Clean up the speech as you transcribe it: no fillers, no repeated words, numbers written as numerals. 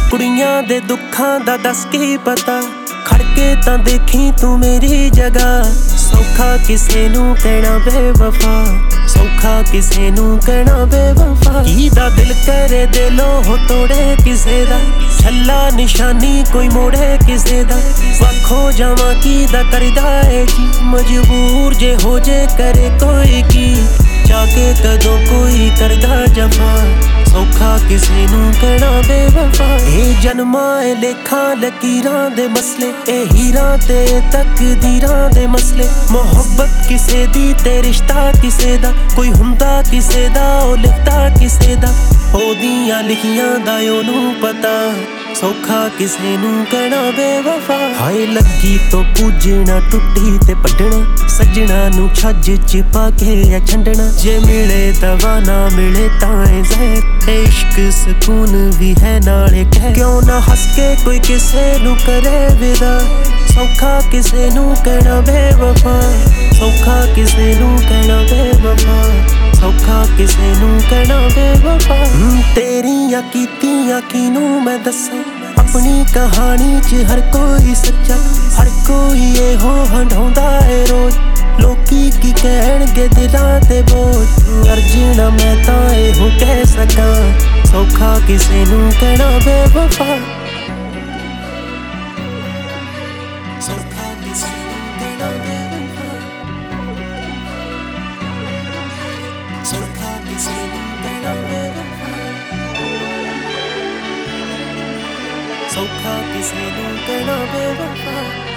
ਕੁੜੀਆਂ ਦੇ ਦੁੱਖਾਂ ਦਾ ਦੱਸ ਕੀ ਪਤਾ, ਖੜ ਕੇ ਤਾਂ ਦੇਖੀ ਤੂੰ ਮੇਰੀ ਜਗ੍ਹਾ। ਸੌਖਾ ਕਿਸੇ ਨੂੰ ਕਹਿਣਾ ਬੇਵਫਾ, ਸੌਖਾ ਕਿਸੇ ਨੂੰ ਕਹਿਣਾ ਬੇਵਫਾ। ਕਿਹਦਾ ਦਿਲ ਕਰੇ ਦਿਲੋਂ ਹੋ ਤੋੜੇ ਕਿਸੇ ਦਾ, ਛੱਲਾ ਨਿਸ਼ਾਨੀ ਕੋਈ ਮੋੜੇ ਕਿਸੇ ਦਾ। ਵੱਖੋ ਜਾਵਾਂ ਕਿਹਦਾ ਕਰਦਾ ਏ ਜੀ, ਮਜਬੂਰ ਜੇ ਹੋ ਜੇ ਕਰੇ ਕੋਈ ਕੀ। ਜਾ ਕੇ ਕਦੋਂ ਕੋਈ ਕਰਦਾ ਜਫਾ, ਸੌਖਾ ਕਿਸੇ ਨੂੰ ਕਹਿਣਾ ਬੇਵਫਾ। ਇਹ ਜਨਮਾਂ ਏ ਲੇਖਾਂ ਲਕੀਰਾਂ ਦੇ ਮਸਲੇ, ਇਹ ਹੀਰਾਂ ਤੇ ਤਕਦੀਰਾਂ ਦੇ ਮਸਲੇ। ਮੁਹੱਬਤ ਕਿਸੇ ਦੀ ਤੇ ਰਿਸ਼ਤਾ ਕਿਸੇ ਦਾ, ਕੋਈ ਹੁੰਦਾ ਕਿਸੇ ਦਾ ਉਹ ਲਿਖਦਾ ਕਿਸੇ ਦਾ। ਉਹਦੀਆਂ ਲਿਖੀਆਂ ਦਾ ਉਹਨੂੰ ਪਤਾ, ਸੌਖਾ ਕਿਸੇ ਨੂੰ ਕਹਿਣਾ ਬੇਵਫਾ। ਹਾਏ ਲੱਗੀ ਤੋਂ ਪੂਜਣਾ ਟੁੱਟੀ ਤੇ ਪੱਟਣਾ, ਸੱਜਣਾ ਨੂੰ ਛੱਜ ਚ ਪਾ ਕੇ ਛੰਡਣਾ। ਜੇ ਮਿਲੇ ਦਵਾ ਨਾ ਮਿਲੇ ਤਾਂ ਏ ਜ਼ਹਿਰ, ਇਸ਼ਕ ਸਕੂਨ ਵੀ ਹੈ ਨਾਲੇ ਕਹਿ। ਕਿਉਂ ਨਾ ਹੱਸ ਕੇ ਕੋਈ ਕਿਸੇ ਨੂੰ ਕਰੇ ਵਿਦਾ, ਸੌਖਾ ਕਿਸੇ ਨੂੰ ਕਹਿਣਾ ਬੇਵਫਾ। ਸੌਖਾ ਕਿਸੇ ਨੂੰ ਕਹਿਣਾ ਬੇਵਫਾ, ਸੌਖਾ ਕਿਸੇ ਨੂੰ ਕਹਿਣਾ ਬੇਵਫਾ। ਤੇਰੀਆਂ ਕੀਤੀਆਂ ਕਿਹਨੂੰ ਮੈਂ ਦੱਸਾਂ, ਆਪਣੀ ਕਹਾਣੀ ਚ ਹਰ ਕੋਈ ਸੱਚਾ। ਹਰ ਕੋਈ ਇਹੋ ਹੰਢਾਉਂਦਾ ਏ ਰੋਜ਼, ਲੋਕੀ ਕੀ ਕਹਿਣਗੇ ਦਿਲਾਂ ਤੇ ਬੋਝ। ਅਰਜਣਾ ਮੈਂ ਤਾਂ ਇਹੋ ਕਹਿ ਸਕਾਂ, ਸੌਖਾ ਕਿਸੇ ਨੂੰ ਕਹਿਣਾ ਬੇਵਫਾ। ਸੌਖਾ ਕਿਸੇ ਨੂੰ ਕਹਿਣਾ ਬੇਵਫਾ, ਸੌਖਾ ਕਿਸੇ ਨੂੰ ਕਹਿਣਾ ਬੇਵਫਾ। ਸੌਖਾ ਕਿਸੇ ਨੂੰ ਕਹਿਣਾ ਬੇਵਫਾ।